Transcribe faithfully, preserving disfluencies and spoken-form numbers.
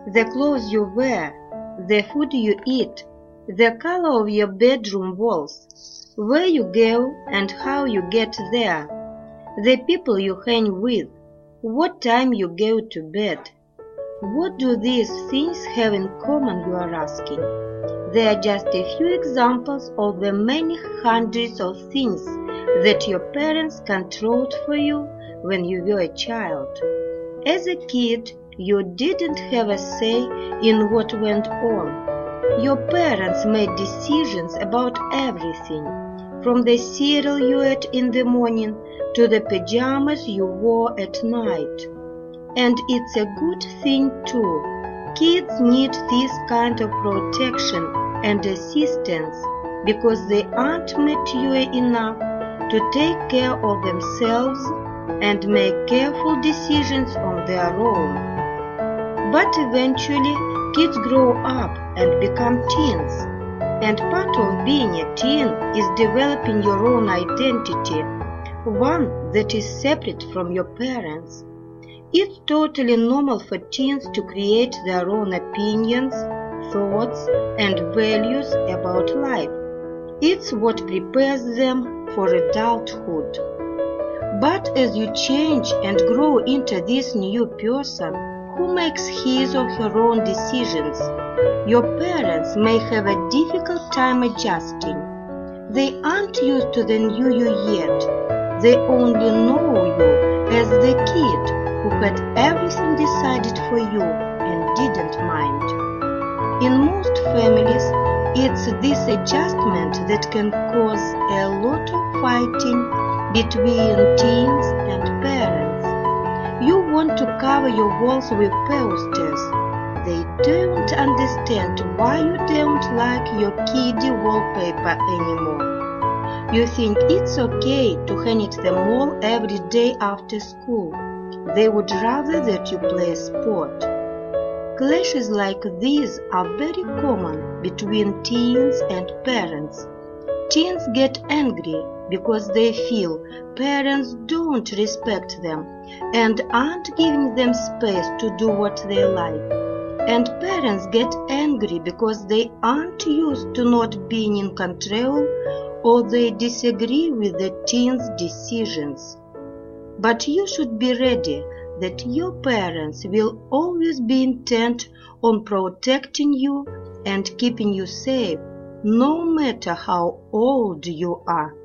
the clothes you wear, the food you eat, the color of your bedroom walls, where you go and how you get there, the people you hang with, what time you go to bed. What do these things have in common, you are asking? They are just a few examples of the many hundreds of things that your parents controlled for you when you were a child. As a kid, you didn't have a say in what went on. Your parents made decisions about everything, from the cereal you ate in the morning to the pajamas you wore at night. And it's a good thing too. Kids need this kind of protection and assistance because they aren't mature enough to take care of themselves and make careful decisions on their own. But eventually, kids grow up and become teens, and part of being a teen is developing your own identity, one that is separate from your parents. It's totally normal for teens to create their own opinions, thoughts, and values about life. It's what prepares them for adulthood. But as you change and grow into this new person who makes his or her own decisions, your parents may have a difficult time adjusting. They aren't used to the new you yet. They only know you as the kid who had everything decided for you and didn't mind. In most families, it's this adjustment that can cause a lot of fighting between teens and parents. You want to cover your walls with posters. They don't understand why you don't like your kiddie wallpaper anymore. You think it's okay to hang it the mall every day after school. They would rather that you play a sport. Clashes like these are very common between teens and parents. Teens get angry because they feel parents don't respect them and aren't giving them space to do what they like. And parents get angry because they aren't used to not being in control or they disagree with the teens' decisions. But you should be ready that your parents will always be intent on protecting you and keeping you safe, no matter how old you are.